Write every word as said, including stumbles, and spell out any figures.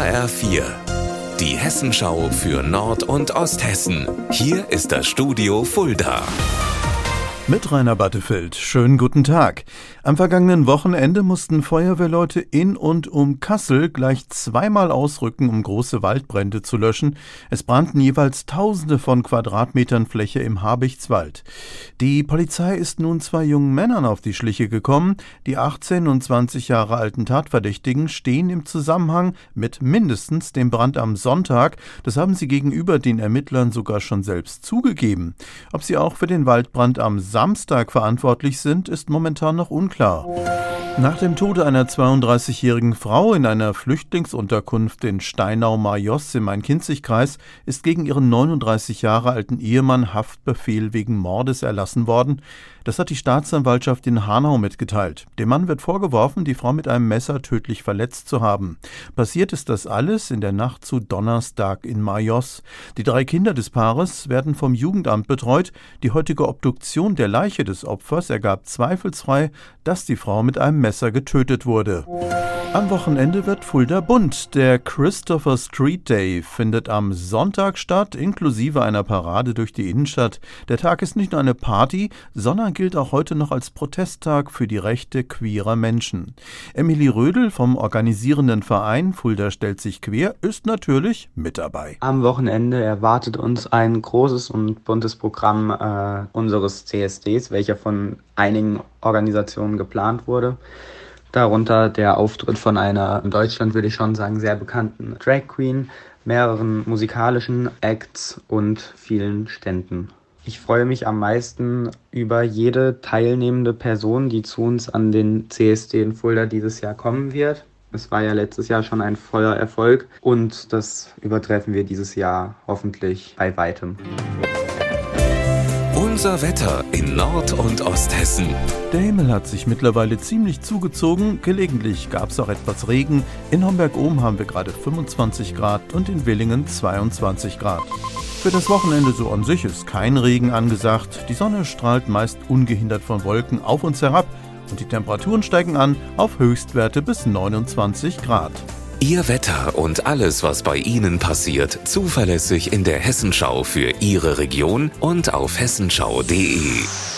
H R vier, die Hessenschau für Nord- und Osthessen. Hier ist das Studio Fulda. Mit Rainer Battefeld. Schönen guten Tag. Am vergangenen Wochenende mussten Feuerwehrleute in und um Kassel gleich zweimal ausrücken, um große Waldbrände zu löschen. Es brannten jeweils Tausende von Quadratmetern Fläche im Habichtswald. Die Polizei ist nun zwei jungen Männern auf die Schliche gekommen. Die achtzehn und zwanzig Jahre alten Tatverdächtigen stehen im Zusammenhang mit mindestens dem Brand am Sonntag. Das haben sie gegenüber den Ermittlern sogar schon selbst zugegeben. Ob sie auch für den Waldbrand am Samstag verantwortlich sind, ist momentan noch unklar. Nach dem Tode einer zweiunddreißigjährigen Frau in einer Flüchtlingsunterkunft in Steinau-Majoss im Main-Kinzig-Kreis ist gegen ihren neununddreißig Jahre alten Ehemann Haftbefehl wegen Mordes erlassen worden. Das hat die Staatsanwaltschaft in Hanau mitgeteilt. Dem Mann wird vorgeworfen, die Frau mit einem Messer tödlich verletzt zu haben. Passiert ist das alles in der Nacht zu Donnerstag in Majoss. Die drei Kinder des Paares werden vom Jugendamt betreut. Die heutige Obduktion der Leiche des Opfers ergab zweifelsfrei, dass die Frau mit einem Messer getötet wurde. Am Wochenende wird Fulda bunt. Der Christopher Street Day findet am Sonntag statt, inklusive einer Parade durch die Innenstadt. Der Tag ist nicht nur eine Party, sondern gilt auch heute noch als Protesttag für die Rechte queerer Menschen. Emilie Rödel vom organisierenden Verein Fulda stellt sich queer ist natürlich mit dabei. Am Wochenende erwartet uns ein großes und buntes Programm äh, unseres C S Ds, welcher von einigen Organisationen geplant wurde. Darunter der Auftritt von einer, in Deutschland würde ich schon sagen, sehr bekannten Drag Queen, mehreren musikalischen Acts und vielen Ständen. Ich freue mich am meisten über jede teilnehmende Person, die zu uns an den C S D in Fulda dieses Jahr kommen wird. Es war ja letztes Jahr schon ein voller Erfolg und das übertreffen wir dieses Jahr hoffentlich bei weitem. Unser Wetter in Nord- und Osthessen. Der Himmel hat sich mittlerweile ziemlich zugezogen. Gelegentlich gab es auch etwas Regen. In Homberg-Ohm haben wir gerade fünfundzwanzig Grad und in Willingen zweiundzwanzig Grad. Für das Wochenende so an sich ist kein Regen angesagt. Die Sonne strahlt meist ungehindert von Wolken auf uns herab und die Temperaturen steigen an auf Höchstwerte bis neunundzwanzig Grad. Ihr Wetter und alles, was bei Ihnen passiert, zuverlässig in der Hessenschau für Ihre Region und auf hessenschau punkt de.